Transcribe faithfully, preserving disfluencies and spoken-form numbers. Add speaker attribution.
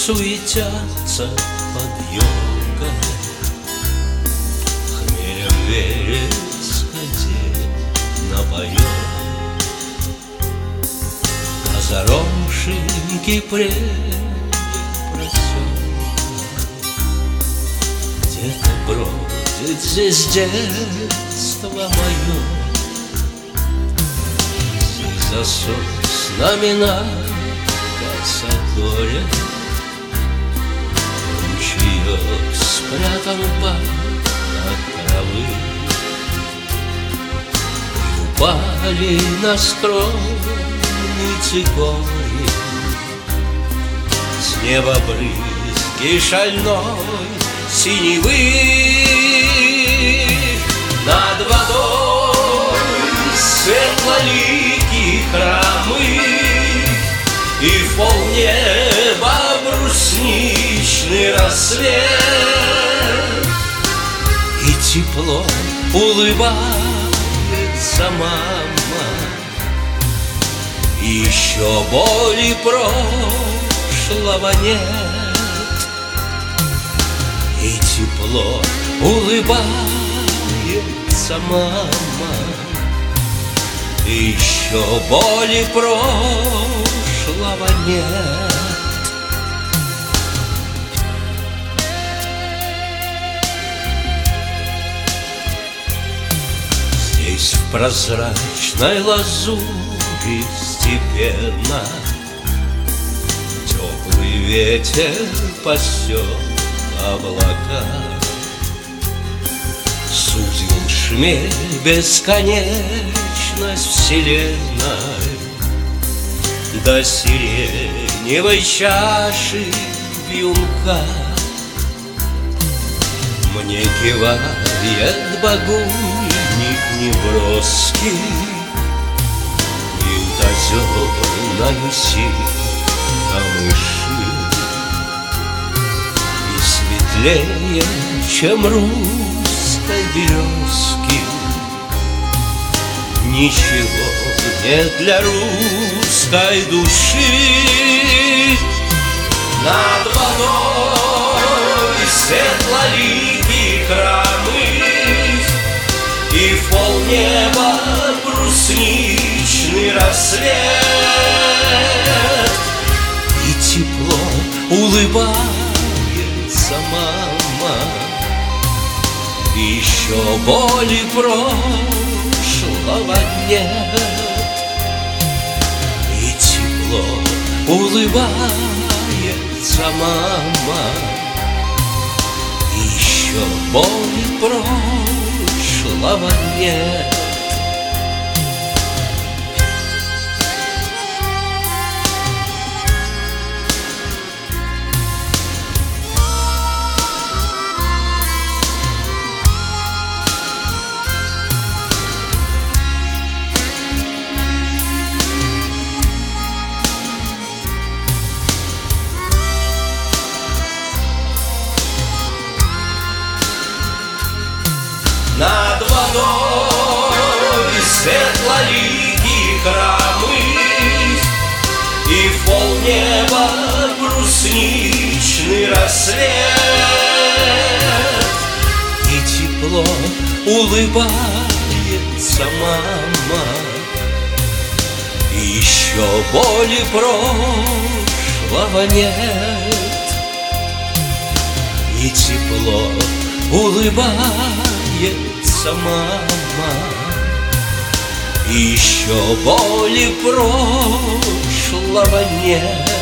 Speaker 1: суетятся под елкой, хмелем вереск день напоен, а заросшенький пресек где-то бродит здесь детство мое. Здесь за соснами над косогорем ручеек спрятан под травы, и упали на скромный цикорий с неба брызги шальной синевы. Над водой светлоликий хромых, и в полнеба брусничный рассвет, и тепло улыбается мама, и еще боли прошлого нет, и тепло улыбается мама, и еще боли прошлого нет. Здесь в прозрачной лазури степенно теплый ветер пасет облака, сузил шмель бесконечность вселенной до сиреневой чаши вьюнка. Мне кивает багульник неброский, и утозерною синомыши, и светлее, чем русской березки, ничего нет для русской души. Над водой светлоликий хромых, и в полнеба брусничный рассвет, и тепло улыбается мама, и еще боли прошлого нет, и тепло улыбается мама, и еще боли прошлого нет. Над водой светлоликий хромых, и в полнеба брусничный рассвет, и тепло улыбается мама, и еще боли прошлого нет, и тепло улыбается мама, и еще боли прошлого нет.